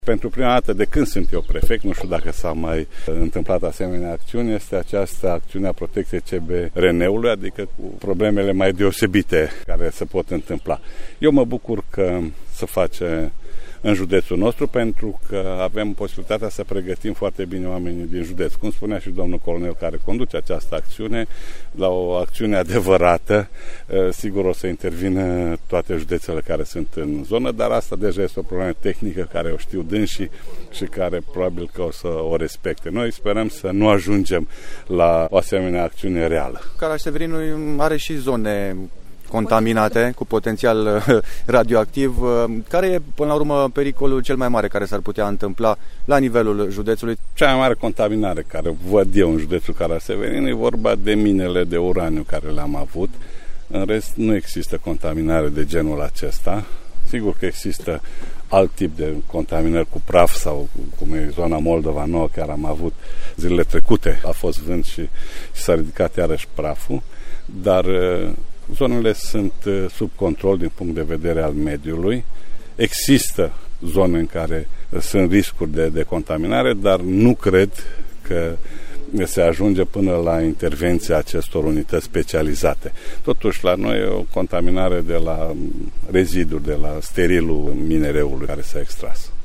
Pentru prima dată de când sunt eu prefect, nu știu dacă s-a mai întâmplat asemenea acțiune, este această acțiune a protecției CBRN-ului, adică cu problemele mai deosebite care se pot întâmpla. Eu mă bucur că se face în județul nostru pentru că avem posibilitatea să pregătim foarte bine oamenii din județ. Cum spunea și domnul colonel care conduce această acțiune, la o acțiune adevărată, sigur o să intervină toate județele care sunt în zonă, dar asta deja este o problemă tehnică care o știu dânsii și care probabil că o să o respecte. Noi sperăm să nu ajungem la o asemenea acțiune reală. Caraș-Severinul are și zone contaminate, cu potențial radioactiv. Care e, până la urmă, pericolul cel mai mare care s-ar putea întâmpla la nivelul județului? Cea mai mare contaminare care văd eu în județul Caraș-Severin e vorba de minele de uraniu care le-am avut. În rest, nu există contaminare de genul acesta. Sigur că există alt tip de contaminări cu praf sau cum e zona Moldova Nouă, care am avut zilele trecute. A fost vânt și s-a ridicat iarăși praful, dar zonele sunt sub control din punct de vedere al mediului. Există zone în care sunt riscuri de contaminare, dar nu cred că se ajunge până la intervenția acestor unități specializate. Totuși, la noi e o contaminare de la reziduri, de la sterilul minereului care s-a extras.